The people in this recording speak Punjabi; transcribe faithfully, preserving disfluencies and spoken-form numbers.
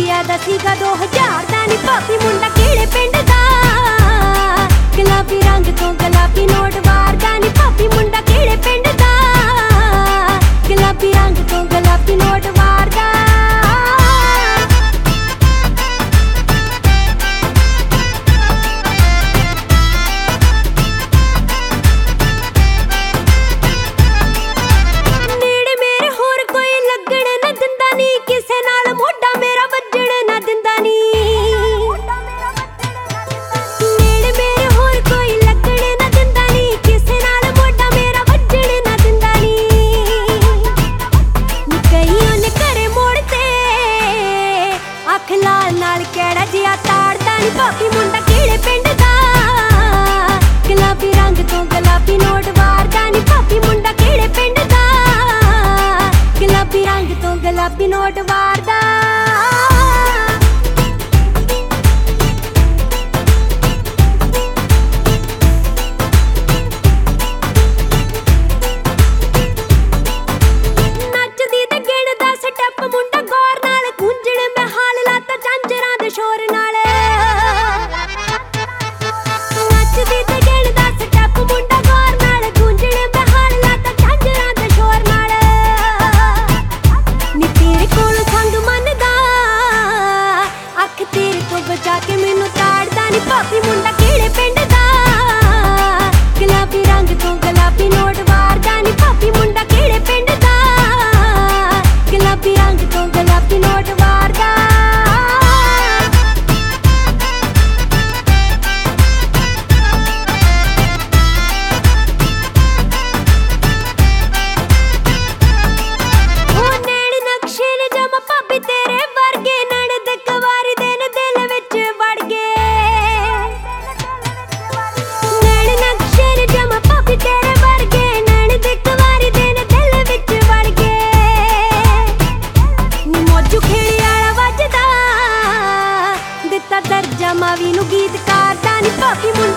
ਰੁਪਈਆ ਦਾ ਸੀਗਾ ਦੋ ਹਜ਼ਾਰ ਦਾ ਨੀ ਭਾਬੀ ਮੁੰਡਾ ਕਿਹੜੇ ਪਿੰਡ ਦਾ ਗੁਲਾਬੀ ਰੰਗ ਤੋਂ ਗੁਲਾਬੀ ਨੋਟ ਵਾਰਦਾ ਨੀ ਭਾਬੀ ਮੁੰਡਾ ਕਿਹੜੇ ਪਿੰਡ ਦਾ ਗੁਲਾਬੀ ਰੰਗ ਤੋਂ ਗੁਲਾਬੀ ਨੋਟ ਵਾਰਦਾ ਨਾਲ ਕਿਹੜਾ ਜਿਹਾ ਤਾੜਦਾ ਨੀ ਭਾਬੀ ਮੁੰਡਾ ਕਿਹੜੇ ਪਿੰਡ ਦਾ ਗੁਲਾਬੀ ਰੰਗ ਤੋਂ ਗੁਲਾਬੀ ਨੋਟ ਵਾਰਦਾ ਨੀ ਭਾਬੀ ਮੁੰਡਾ ਕਿਹੜੇ ਪਿੰਡ ਦਾ ਗੁਲਾਬੀ ਰੰਗ ਤੋਂ ਗੁਲਾਬੀ ਨੋਟ ਵਾਰਦਾ ਬਚਾ ਕੇ ਮੈਨੂੰ ਤਾੜਦਾ ਨੀ ਭਾਬੀ ਮੁੰਡਾ ਕਿਹੜੇ ਪਿੰਡ ਦਾ ਗੁਲਾਬੀ ਰੰਗ ਤੋਂ ਗੁਲਾਬੀ ਨੋਟ ਵਾਰਦਾ ਨੀ ਭਾਬੀ ਮੁੰਡਾ ਕਿਹੜੇ ਪਿੰਡ ਦਾ ਗੁਲਾਬੀ ਰੰਗ ਤੋਂ ਗੁਲਾਬੀ ਨੋਟ ਵਾਰਦਾ ਉਹ ਨੈਣ ਨਕਸ਼ੇ ਨੇ ਜਮਾ ਭਾਬੀ ਤੇਰੇ ਵਰਗੇ ਨਣਦ ਕਵਾਰੀ ਦੇ ਦਰਜਾ ਮਾਵੀ ਨੂੰ ਗੀਤਕਾਰ ਦਾ ਨੀ ਭਾਬੀ ਮੁੰਡਾ